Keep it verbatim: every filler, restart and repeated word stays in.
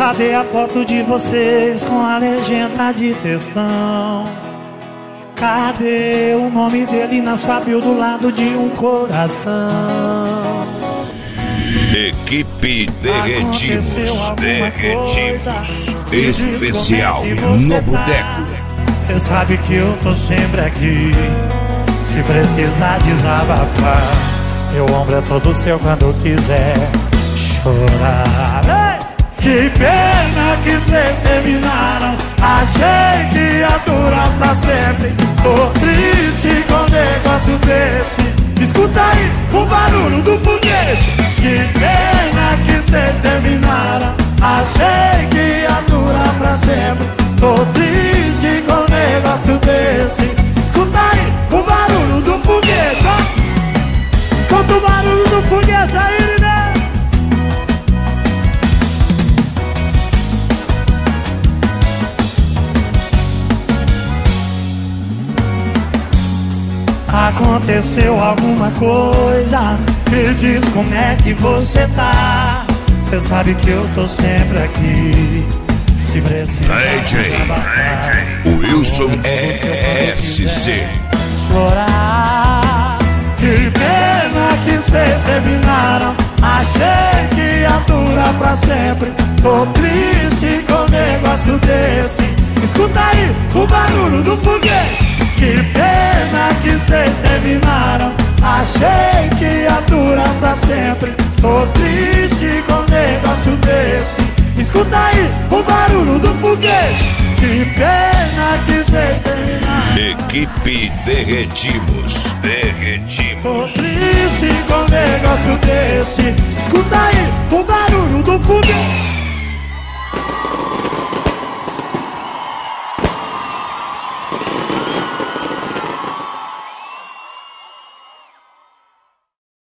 Cadê a foto de vocês com a legenda de textão? Cadê o nome dele na sua bio do lado de um coração? Equipe Derretimos, Derretimos especial no Boteco. Cê sabe que eu tô sempre aqui, se precisar desabafar. Meu ombro é todo seu quando quiser chorar. Ei! Que pena que cês terminaram, achei que ia durar pra sempre. Tô triste com um negócio desse. Escuta aí o barulho do foguete. Que pena que cês terminaram, achei que ia durar pra sempre. Tô triste com um negócio desse. Escuta aí o barulho do foguete, ó. Escuta o barulho do foguete aí, né? Aconteceu alguma coisa, me diz como é que você tá. Cê sabe que eu tô sempre aqui, se precisar D J Wilson S C. Chorar. Que pena que cês terminaram, achei que ia durar pra sempre. Tô triste com um negócio desse. Escuta aí o barulho do foguete. Que pena que cês terminaram, achei que ia durar pra sempre. Tô triste com um negócio desse. Escuta aí o barulho do foguete. Que pena que cês terminaram. Equipe Derretimos, Derretimos. Tô triste com um negócio desse. Escuta aí o barulho do foguete.